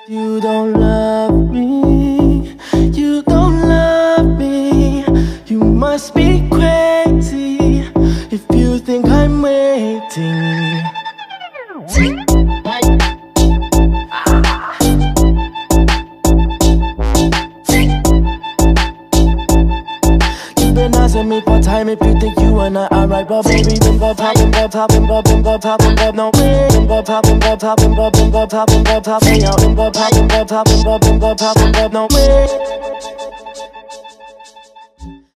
You don't love me, you don't love me. You must be crazy if you think I'm waiting. You've been asking me for time if you think you and I are right, but baby, bim bop pop, bim bop pop, bim bop, bim bop pop, bim bop, no way. Bim bop pop, bim bop pop, bim bop, bim bop pop, bim bop, pop, hey yo, bim bop pop, bim bop pop, bim bop, bim bop pop, bim bop, no way.